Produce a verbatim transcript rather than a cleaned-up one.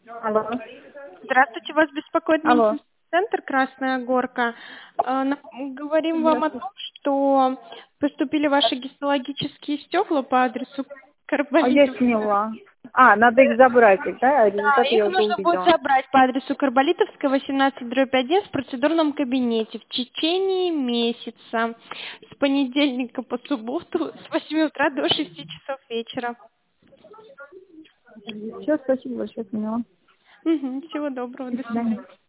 Алло. Здравствуйте, вас беспокоит Алло. медицинский центр «Красная Горка». Э, на- Говорим вам о Здравствуйте. том, что поступили ваши гистологические стекла по адресу А я Карболитов. сняла. А, надо их забрать, их, да? А Да, результаты их я уже нужно будет увидела. забрать по адресу Карболитовская, восемнадцать дробь один в процедурном кабинете в течение месяца с понедельника по субботу с восьми утра до шести часов вечера. Все, спасибо большое, поняла. Мгм, всего доброго, До до свидания. свидания.